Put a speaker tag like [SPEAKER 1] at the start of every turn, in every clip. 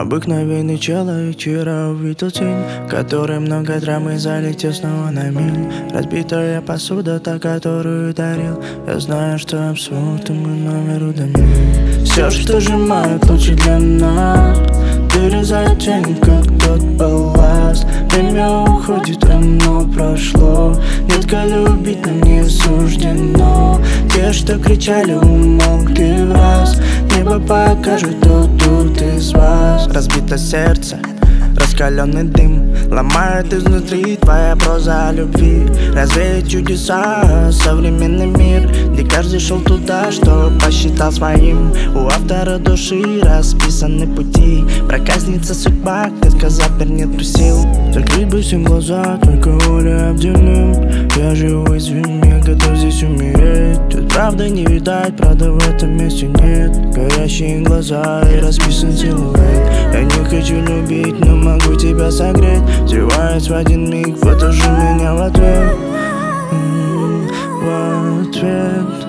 [SPEAKER 1] Обыкновенный человек вчера увидел тень, который много драмы залетел снова на миль. Разбитая посуда, та, которую дарил. Я знаю, что абсурд, и мы номер удалили. Все, что сжимает, лучше для нас. Вырезает тень, как тот балласт. Время уходит, оно прошло. Детка, любить нам не суждено. Те, что кричали, умолкли в раз. Небо покажет, кто тут из вас. Разбито сердце, раскаленный дым ломает изнутри твоя проза о любви. Развеет чудеса современный мир, где каждый шел туда, что посчитал своим. У автора души расписаны пути. Проказница судьба, детка, запернет сил. Закрыть бы всем глаза, только воля обделим. Я живу из я готов здесь умереть. Тут правда не видать, правда в этом месте нет. Горящие глаза и расписан силуэт. Я не хочу любить, но могу тебя согреть. Взрываясь в один миг, вот уже меня в ответ. В ответ.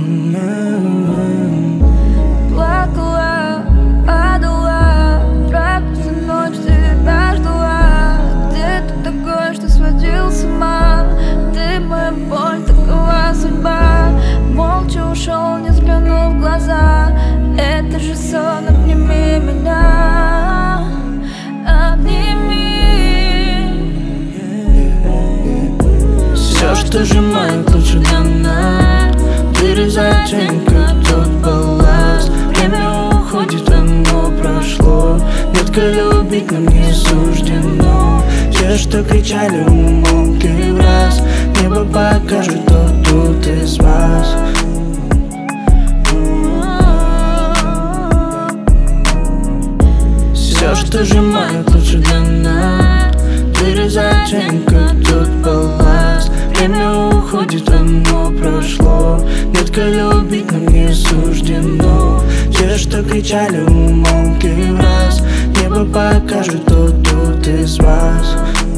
[SPEAKER 2] Плакала, падала, правда всю ночь тебя ждала. Где ты такой, что сводил с ума? Ты моя боль, такова судьба. Молча ушел, не взглянув в глаза. Это же сон, обними меня.
[SPEAKER 1] Все, что сжимает, лучше для нас. Вырезает тень, как тот балласт. Время уходит, оно прошло. Детка, любить нам не суждено. Те, что кричали, умолкли в раз. Небо покажет, кто тут из вас. Все, что сжимает, лучше для нас. Вырезает тень, как тот балласт. Время уходит, оно прошло. Детка, любить нам не суждено. Те, что кричали, умолкли в раз. Небо покажет, кто тут из вас.